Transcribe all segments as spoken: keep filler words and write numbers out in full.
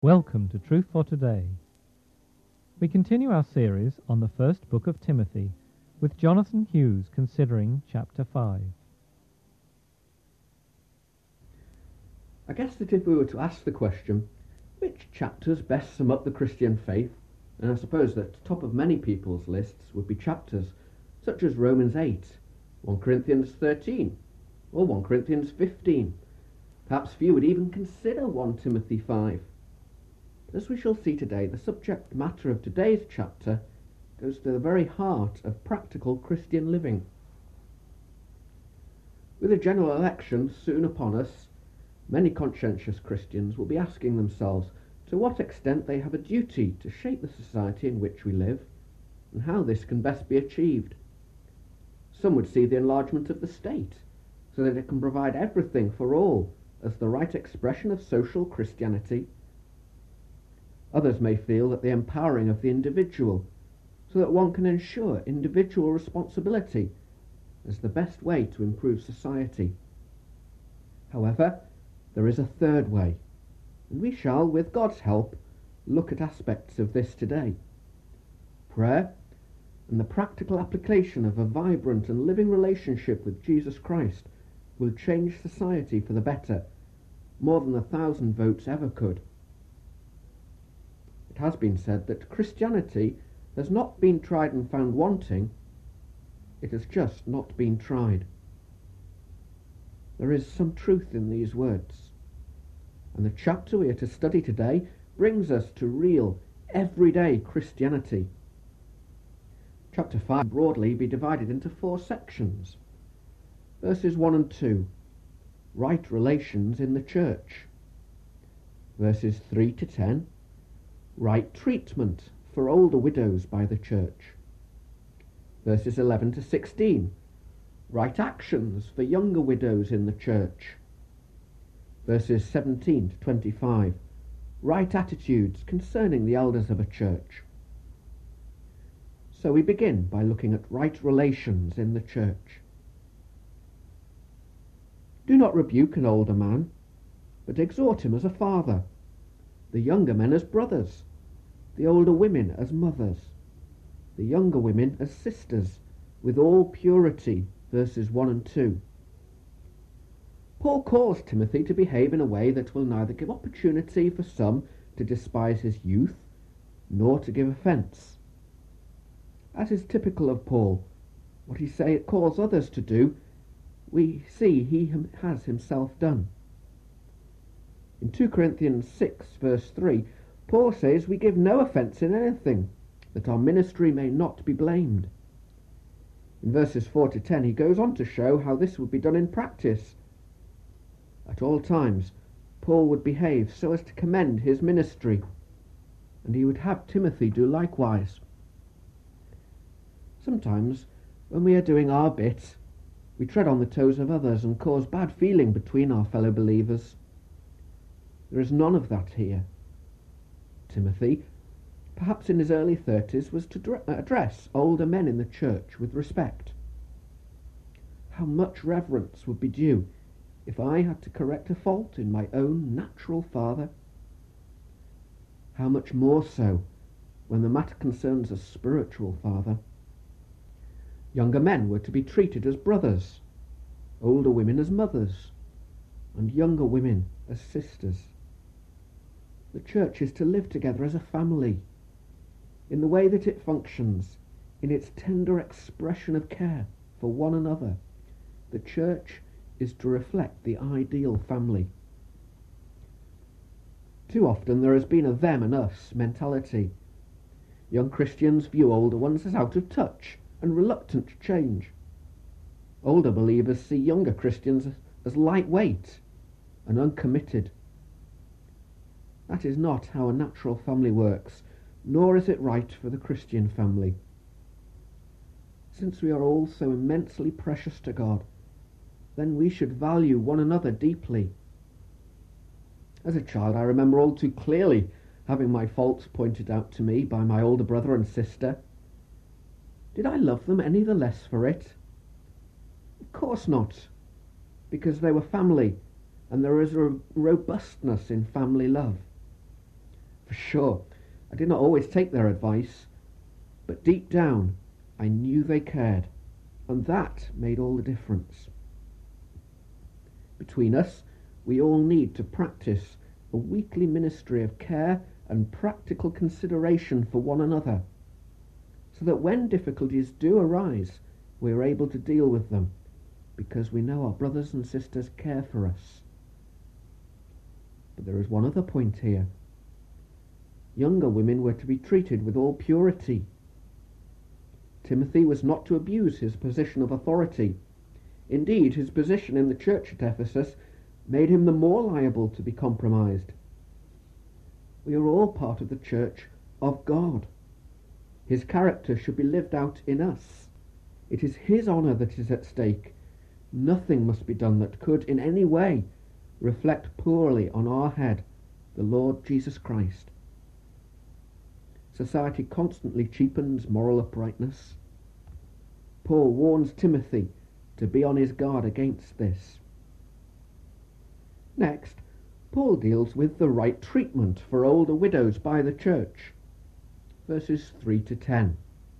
Welcome to Truth for Today. We continue our series on the first book of Timothy with Jonathan Hughes considering chapter five. I guess that if we were to ask the question, which chapters best sum up the Christian faith, and I suppose that top of many people's lists would be chapters such as Romans eight, First Corinthians thirteen, or First Corinthians fifteen. Perhaps few would even consider First Timothy five. As we shall see today, the subject matter of today's chapter goes to the very heart of practical Christian living. With a general election soon upon us, many conscientious Christians will be asking themselves to what extent they have a duty to shape the society in which we live, and how this can best be achieved. Some would see the enlargement of the state, so that it can provide everything for all, as the right expression of social Christianity. Others may feel that the empowering of the individual, so that one can ensure individual responsibility, is the best way to improve society. However, there is a third way, and we shall, with God's help, look at aspects of this today. Prayer and the practical application of a vibrant and living relationship with Jesus Christ will change society for the better, more than a thousand votes ever could. It has been said that Christianity has not been tried and found wanting, it has just not been tried. There is some truth in these words, and the chapter we are to study today brings us to real, everyday Christianity. Chapter five broadly be divided into four sections. Verses one and two, right relations in the church. Verses three to ten, right treatment for older widows by the church. Verses eleven to sixteen, right actions for younger widows in the church. Verses seventeen to twenty-five, right attitudes concerning the elders of a church. So we begin by looking at right relations in the church. Do not rebuke an older man, but exhort him as a father, the younger men as brothers, the older women as mothers, the younger women as sisters, with all purity, verses one and two. Paul calls Timothy to behave in a way that will neither give opportunity for some to despise his youth, nor to give offence. As is typical of Paul, what he say, calls others to do, we see he has himself done. In Second Corinthians six, verse three, Paul says we give no offence in anything, that our ministry may not be blamed. In verses four to ten he goes on to show how this would be done in practice. At all times Paul would behave so as to commend his ministry, and he would have Timothy do likewise. Sometimes, when we are doing our bit, we tread on the toes of others and cause bad feeling between our fellow believers. There is none of that here. Timothy, perhaps in his early thirties, was to dr- address older men in the church with respect. How much reverence would be due if I had to correct a fault in my own natural father? How much more so when the matter concerns a spiritual father? Younger men were to be treated as brothers, older women as mothers, and younger women as sisters. The church is to live together as a family, in the way that it functions, in its tender expression of care for one another. The church is to reflect the ideal family. Too often there has been a them and us mentality. Young Christians view older ones as out of touch and reluctant to change. Older believers see younger Christians as lightweight and uncommitted. That is not how a natural family works, nor is it right for the Christian family. Since we are all so immensely precious to God, then we should value one another deeply. As a child, I remember all too clearly having my faults pointed out to me by my older brother and sister. Did I love them any the less for it? Of course not, because they were family, and there is a robustness in family love. For sure, I did not always take their advice, but deep down I knew they cared, and that made all the difference. Between us, we all need to practice a weekly ministry of care and practical consideration for one another, so that when difficulties do arise, we are able to deal with them, because we know our brothers and sisters care for us. But there is one other point here. Younger women were to be treated with all purity. Timothy was not to abuse his position of authority. Indeed, his position in the church at Ephesus made him the more liable to be compromised. We are all part of the church of God. His character should be lived out in us. It is his honour that is at stake. Nothing must be done that could in any way reflect poorly on our head, the Lord Jesus Christ. Society constantly cheapens moral uprightness. Paul warns Timothy to be on his guard against this. Next, Paul deals with the right treatment for older widows by the church. Verses three to ten.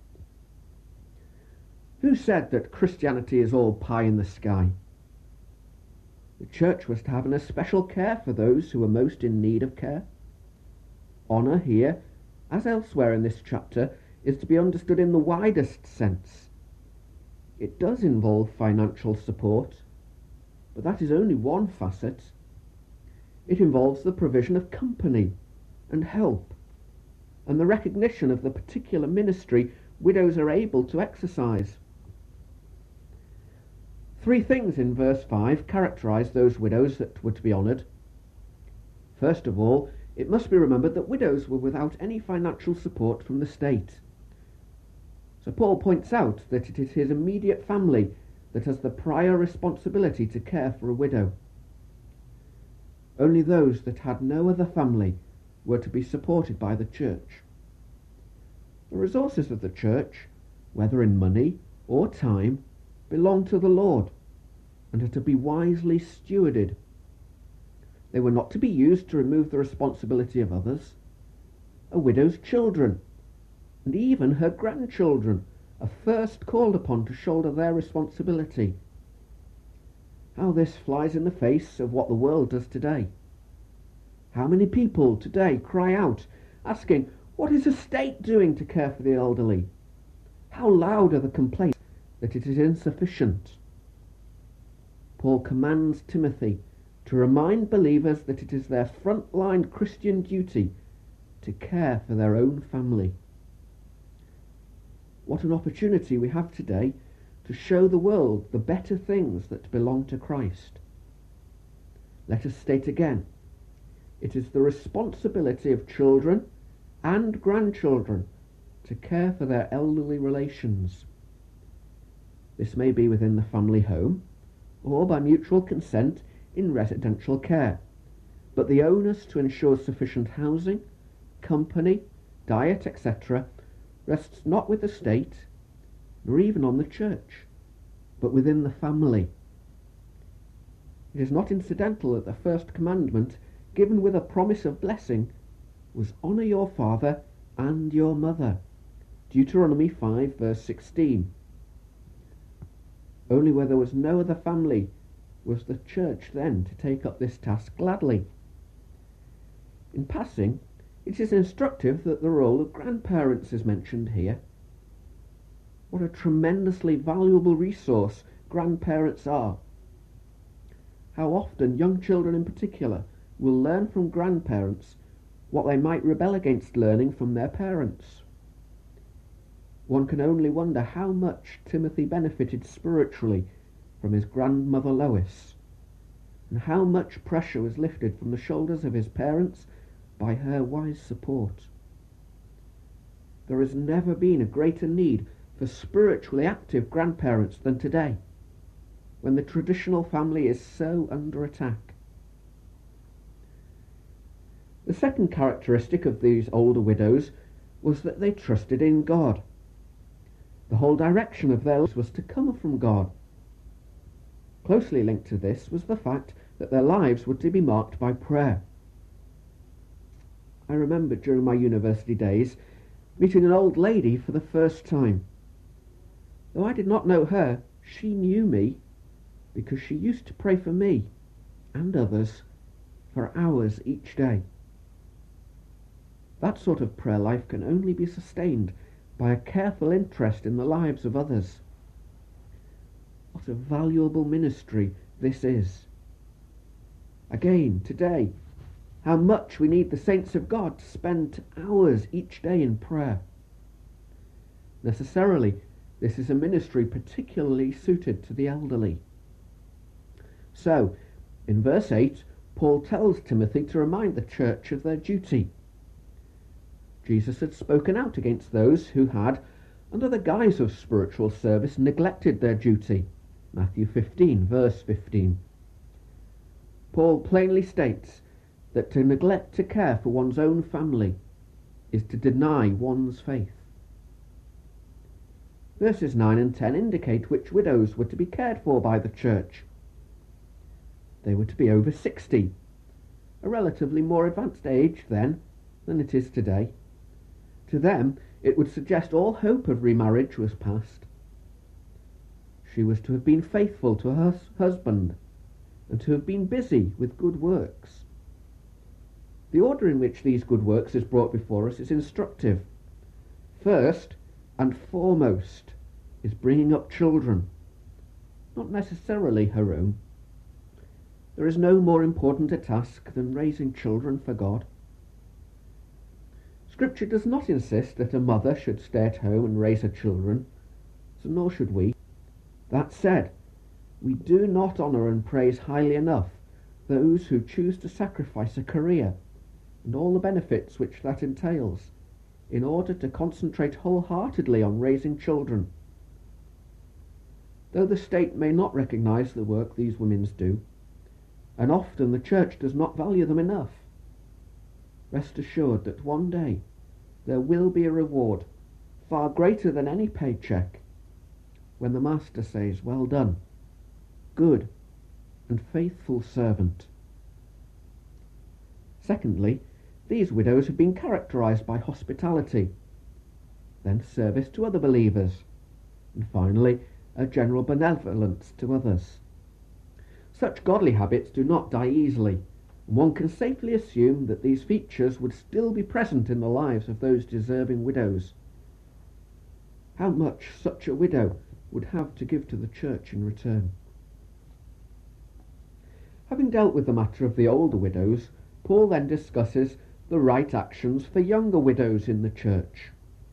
Who said that Christianity is all pie in the sky? The church was to have an especial care for those who were most in need of care. Honour here, as elsewhere in this chapter, is to be understood in the widest sense. It does involve financial support, but that is only one facet. It involves the provision of company and help, and the recognition of the particular ministry widows are able to exercise. Three things in verse five characterise those widows that were to be honoured. First of all, it must be remembered that widows were without any financial support from the state. So Paul points out that it is his immediate family that has the prior responsibility to care for a widow. Only those that had no other family were to be supported by the church. The resources of the church, whether in money or time, belong to the Lord and are to be wisely stewarded. They were not to be used to remove the responsibility of others. A widow's children, and even her grandchildren, are first called upon to shoulder their responsibility. How this flies in the face of what the world does today. How many people today cry out, asking, what is the state doing to care for the elderly? How loud are the complaints that it is insufficient? Paul commands Timothy to remind believers that it is their front-line Christian duty to care for their own family. What an opportunity we have today to show the world the better things that belong to Christ. Let us state again, it is the responsibility of children and grandchildren to care for their elderly relations. This may be within the family home, or by mutual consent in residential care, but the onus to ensure sufficient housing, company, diet, et cetera rests not with the state, nor even on the church, but within the family. It is not incidental that the first commandment, given with a promise of blessing, was honour your father and your mother. Deuteronomy five verse sixteen. Only where there was no other family was the church then to take up this task gladly. In passing, it is instructive that the role of grandparents is mentioned here. What a tremendously valuable resource grandparents are. How often young children in particular will learn from grandparents what they might rebel against learning from their parents. One can only wonder how much Timothy benefited spiritually from his grandmother Lois, and how much pressure was lifted from the shoulders of his parents by her wise support. There has never been a greater need for spiritually active grandparents than today, when the traditional family is so under attack. The second characteristic of these older widows was that they trusted in God. The whole direction of their lives was to come from God. Closely linked to this was the fact that their lives were to be marked by prayer. I remember during my university days meeting an old lady for the first time. Though I did not know her, she knew me, because she used to pray for me and others for hours each day. That sort of prayer life can only be sustained by a careful interest in the lives of others. What a valuable ministry this is. Again, today, how much we need the saints of God to spend hours each day in prayer. Necessarily, this is a ministry particularly suited to the elderly. So, in verse eight, Paul tells Timothy to remind the church of their duty. Jesus had spoken out against those who had, under the guise of spiritual service, neglected their duty. Matthew fifteen, verse fifteen. Paul plainly states that to neglect to care for one's own family is to deny one's faith. Verses nine and ten indicate which widows were to be cared for by the church. They were to be over sixty, a relatively more advanced age then than it is today. To them, it would suggest all hope of remarriage was past. She was to have been faithful to her husband and to have been busy with good works. The order in which these good works is brought before us is instructive. First and foremost is bringing up children, not necessarily her own. There is no more important a task than raising children for God. Scripture does not insist that a mother should stay at home and raise her children, so nor should we. That said, we do not honour and praise highly enough those who choose to sacrifice a career and all the benefits which that entails in order to concentrate wholeheartedly on raising children. Though the state may not recognise the work these women do, and often the church does not value them enough, rest assured that one day there will be a reward far greater than any paycheck when the Master says, "Well done, good and faithful servant." Secondly, these widows have been characterized by hospitality, then service to other believers, and finally a general benevolence to others. Such godly habits do not die easily, and one can safely assume that these features would still be present in the lives of those deserving widows. How much such a widow would have to give to the church in return. Having dealt with the matter of the older widows, Paul then discusses the right actions for younger widows in the church.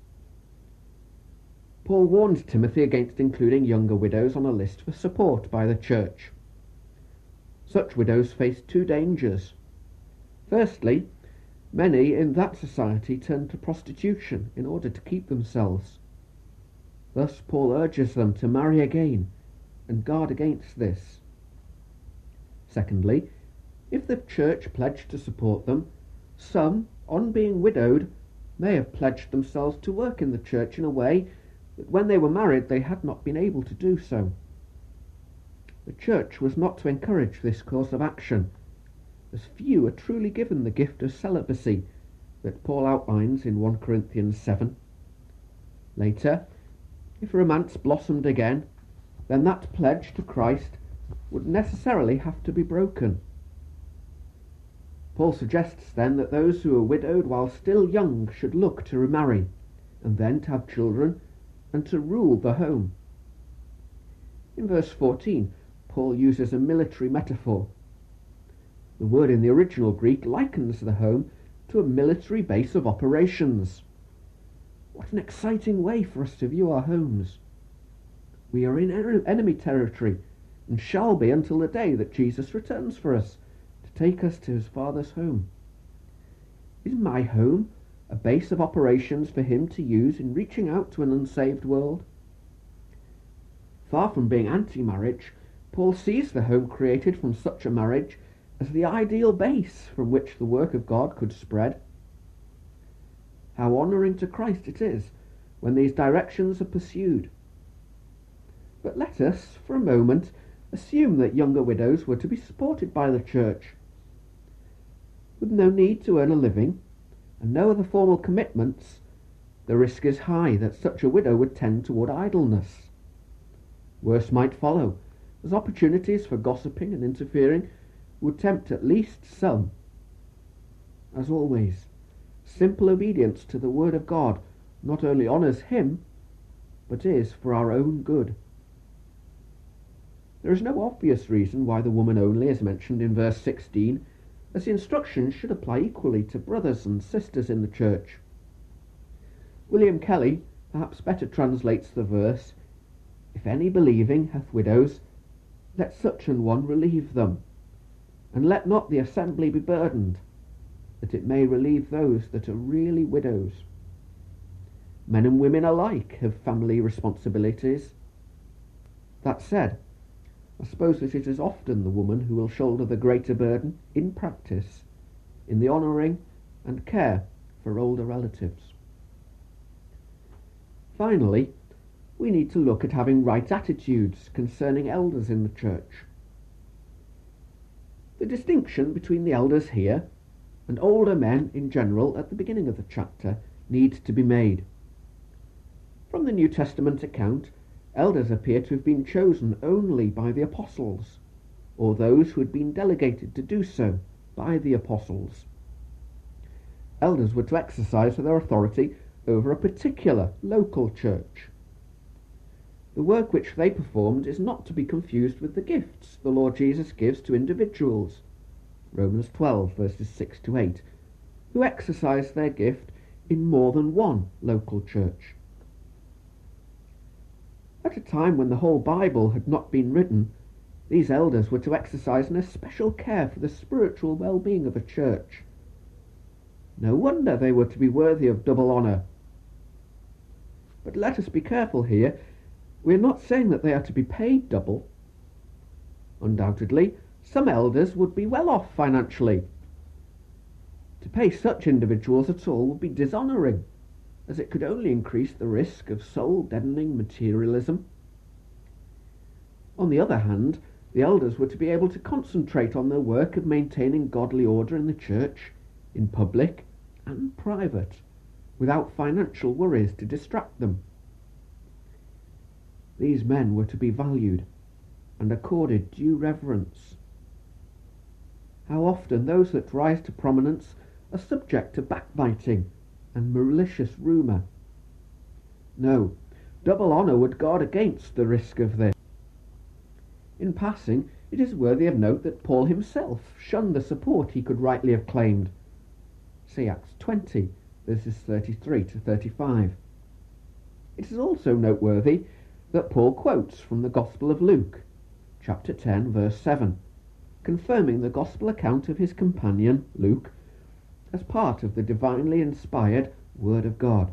Paul warns Timothy against including younger widows on a list for support by the church. Such widows face two dangers. Firstly, many in that society turn to prostitution in order to keep themselves. Thus Paul urges them to marry again and guard against this. Secondly, if the church pledged to support them, some, on being widowed, may have pledged themselves to work in the church in a way that when they were married they had not been able to do so. The church was not to encourage this course of action, as few are truly given the gift of celibacy that Paul outlines in First Corinthians seven. Later, if romance blossomed again, then that pledge to Christ would necessarily have to be broken. Paul suggests then that those who are widowed while still young should look to remarry, and then to have children, and to rule the home. In verse fourteen, Paul uses a military metaphor. The word in the original Greek likens the home to a military base of operations. What an exciting way for us to view our homes. We are in enemy territory, and shall be until the day that Jesus returns for us, to take us to his Father's home. Is my home a base of operations for him to use in reaching out to an unsaved world? Far from being anti-marriage, Paul sees the home created from such a marriage as the ideal base from which the work of God could spread. How honouring to Christ it is when these directions are pursued. But let us, for a moment, assume that younger widows were to be supported by the church. With no need to earn a living, and no other formal commitments, the risk is high that such a widow would tend toward idleness. Worse might follow, as opportunities for gossiping and interfering would tempt at least some. As always, simple obedience to the word of God not only honours him, but is for our own good. There is no obvious reason why the woman only is mentioned in verse sixteen, as the instructions should apply equally to brothers and sisters in the church. William Kelly perhaps better translates the verse, "If any believing hath widows, let such an one relieve them, and let not the assembly be burdened, that it may relieve those that are really widows." Men and women alike have family responsibilities. That said, I suppose that it is often the woman who will shoulder the greater burden in practice in the honouring and care for older relatives. Finally, we need to look at having right attitudes concerning elders in the church. The distinction between the elders here and older men in general at the beginning of the chapter needs to be made. From the New Testament account, elders appear to have been chosen only by the apostles, or those who had been delegated to do so by the apostles. Elders were to exercise their authority over a particular local church. The work which they performed is not to be confused with the gifts the Lord Jesus gives to individuals, Romans twelve verses six to eight, who exercise their gift in more than one local church. At a time when the whole Bible had not been written, these elders were to exercise an especial care for the spiritual well-being of a church. No wonder they were to be worthy of double honour. But let us be careful here. We are not saying that they are to be paid double. Undoubtedly, some elders would be well off financially. To pay such individuals at all would be dishonouring, as it could only increase the risk of soul-deadening materialism. On the other hand, the elders were to be able to concentrate on their work of maintaining godly order in the church, in public and private, without financial worries to distract them. These men were to be valued and accorded due reverence. How often those that rise to prominence are subject to backbiting and malicious rumour. No, double honour would guard against the risk of this. In passing, it is worthy of note that Paul himself shunned the support he could rightly have claimed. See Acts twenty, verses thirty-three to thirty-five. It is also noteworthy that Paul quotes from the Gospel of Luke, chapter ten, verse seven, confirming the Gospel account of his companion, Luke, as part of the divinely inspired Word of God.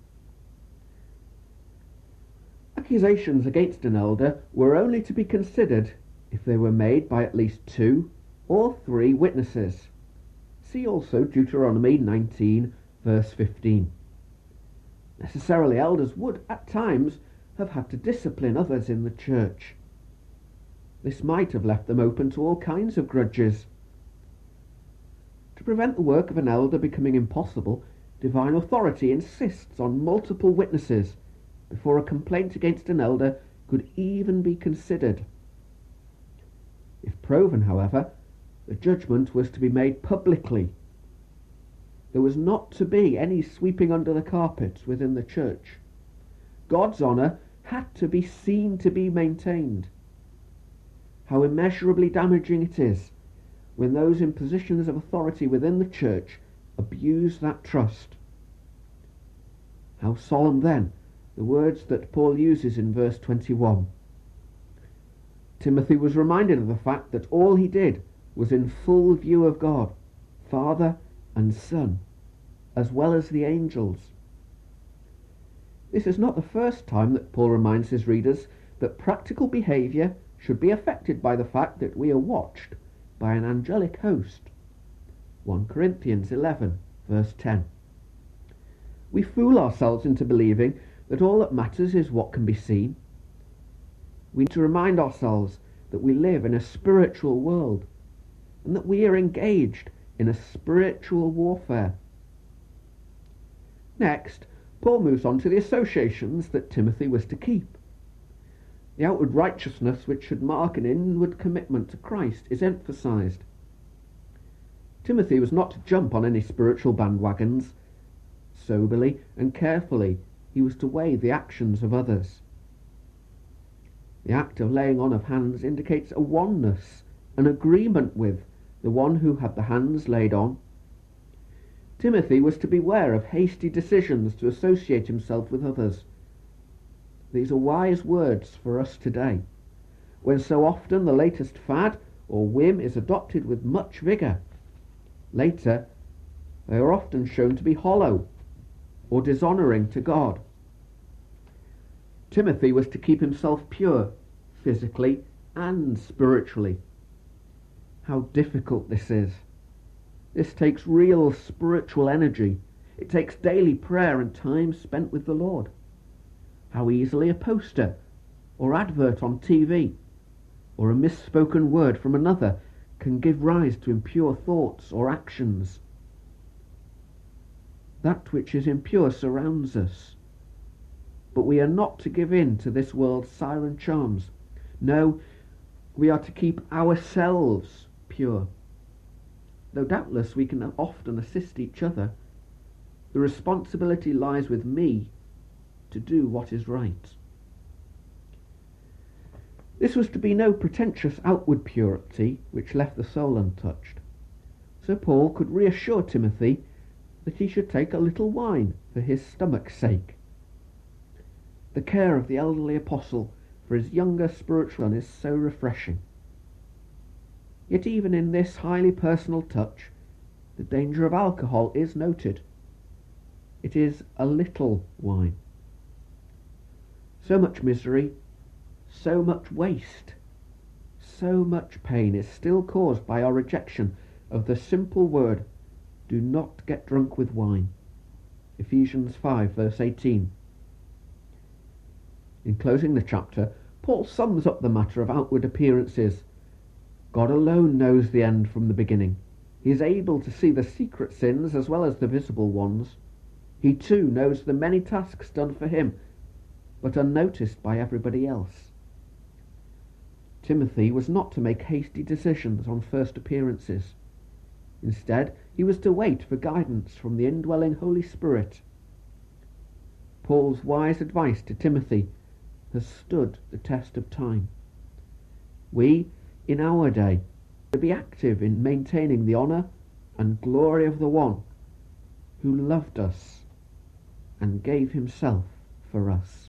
Accusations against an elder were only to be considered if they were made by at least two or three witnesses. See also Deuteronomy nineteen, verse fifteen. Necessarily, elders would, at times, have had to discipline others in the church. This might have left them open to all kinds of grudges. To prevent the work of an elder becoming impossible, divine authority insists on multiple witnesses before a complaint against an elder could even be considered. If proven, however, the judgment was to be made publicly. There was not to be any sweeping under the carpet within the church. God's honour had to be seen to be maintained. How immeasurably damaging it is when those in positions of authority within the church abuse that trust. How solemn, then, the words that Paul uses in verse twenty-one. Timothy was reminded of the fact that all he did was in full view of God, Father and Son, as well as the angels. This is not the first time that Paul reminds his readers that practical behaviour should be affected by the fact that we are watched by an angelic host. First Corinthians eleven, verse ten. We fool ourselves into believing that all that matters is what can be seen. We need to remind ourselves that we live in a spiritual world and that we are engaged in a spiritual warfare. Next, Paul moves on to the associations that Timothy was to keep. The outward righteousness which should mark an inward commitment to Christ is emphasized. Timothy was not to jump on any spiritual bandwagons. Soberly and carefully he was to weigh the actions of others. The act of laying on of hands indicates a oneness, an agreement with the one who had the hands laid on. Timothy was to beware of hasty decisions to associate himself with others. These are wise words for us today, when so often the latest fad or whim is adopted with much vigour. Later, they are often shown to be hollow or dishonouring to God. Timothy was to keep himself pure, physically and spiritually. How difficult this is. This takes real spiritual energy. It takes daily prayer and time spent with the Lord. How easily a poster or advert on T V or a misspoken word from another can give rise to impure thoughts or actions. That which is impure surrounds us. But we are not to give in to this world's siren charms. No, we are to keep ourselves pure. Though doubtless we can often assist each other, the responsibility lies with me to do what is right. This was to be no pretentious outward purity which left the soul untouched. So Paul could reassure Timothy that he should take a little wine for his stomach's sake. The care of the elderly apostle for his younger spiritual son is so refreshing. Yet even in this highly personal touch, the danger of alcohol is noted. It is a little wine. So much misery, so much waste, so much pain is still caused by our rejection of the simple word, do not get drunk with wine. Ephesians five verse eighteen. In closing the chapter, Paul sums up the matter of outward appearances. God alone knows the end from the beginning. He is able to see the secret sins as well as the visible ones. He too knows the many tasks done for him, but unnoticed by everybody else. Timothy was not to make hasty decisions on first appearances. Instead, he was to wait for guidance from the indwelling Holy Spirit. Paul's wise advice to Timothy has stood the test of time. We, in our day, to be active in maintaining the honour and glory of the one who loved us and gave himself for us.